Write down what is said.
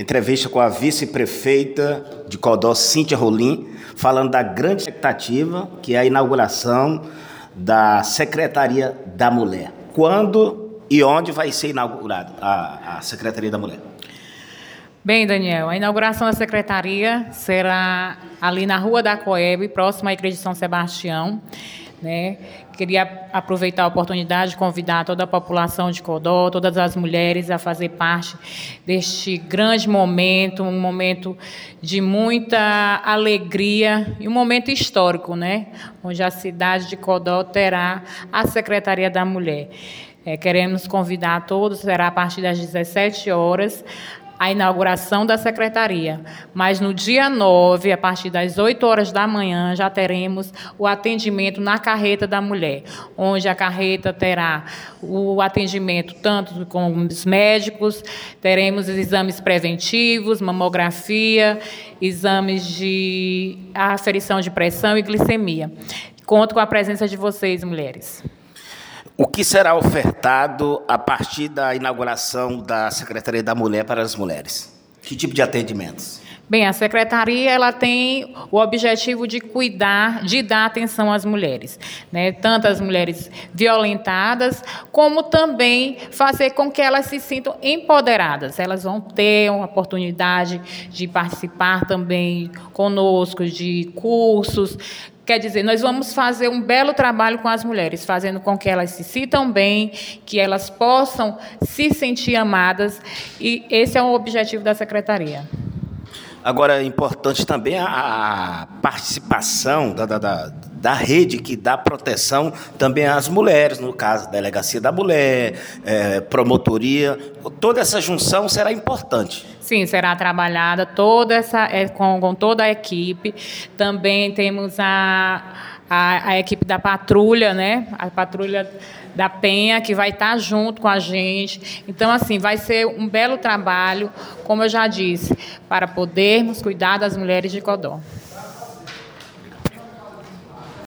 Entrevista com a vice-prefeita de Codó, Cíntia Rolim, falando da grande expectativa, que é a inauguração da Secretaria da Mulher. Quando e onde vai ser inaugurada a Secretaria da Mulher? Bem, Daniel, a inauguração da Secretaria será ali na Rua da Coeb, próxima à Igreja de São Sebastião, né? Queria aproveitar a oportunidade de convidar toda a população de Codó, todas as mulheres a fazer parte deste grande momento, um momento de muita alegria e um momento histórico, né? Onde a cidade de Codó terá a Secretaria da Mulher. Queremos convidar a todos, será a partir das 17 horas, a inauguração da Secretaria, mas no dia 9, a partir das 8 horas da manhã, já teremos o atendimento na Carreta da Mulher, onde a carreta terá o atendimento tanto com os médicos, teremos exames preventivos, mamografia, exames de aferição de pressão e glicemia. Conto com a presença de vocês, mulheres. O que será ofertado a partir da inauguração da Secretaria da Mulher para as mulheres? Que tipo de atendimentos? Bem, a Secretaria ela tem o objetivo de cuidar, de dar atenção às mulheres, né? Tanto as mulheres violentadas, como também fazer com que elas se sintam empoderadas. Elas vão ter uma oportunidade de participar também conosco de cursos. Quer dizer, nós vamos fazer um belo trabalho com as mulheres, fazendo com que elas se sintam bem, que elas possam se sentir amadas, e esse é o objetivo da Secretaria. Agora, é importante também a participação da rede que dá proteção também às mulheres, no caso, Delegacia da Mulher, promotoria, toda essa junção será importante. Sim, será trabalhada toda com toda a equipe. Também temos a equipe da patrulha, né? A patrulha da Penha, que vai estar junto com a gente. Então, assim, vai ser um belo trabalho, como eu já disse, para podermos cuidar das mulheres de Codó.